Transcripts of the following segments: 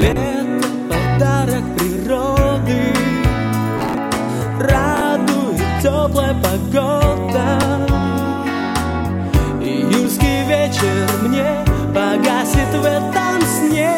Лето — подарок природы, радует теплая погода. Июльский вечер мне погасит в этом сне.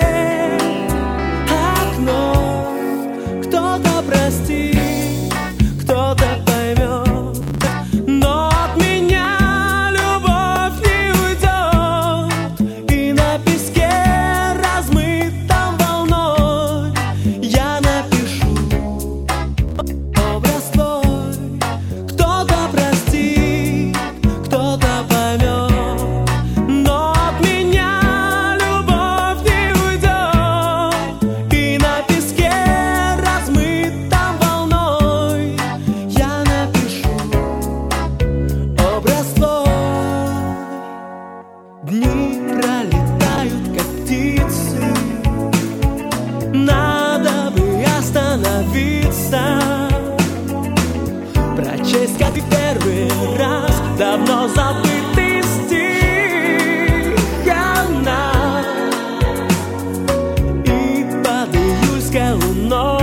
Окно кто-то простит, кто-то поймет, но от меня любовь не уйдет. И на песке, размытом волной, я напишу образ твой. Кто-то простит, кто-то поймет, но от меня любовь не уйдет. И на песке, размытом волной, я напишу образ твой. Дни пролетают, как птицы, надо бы остановиться, прочесть, как в первый раз, давно забытый стих. Она и под июльской луной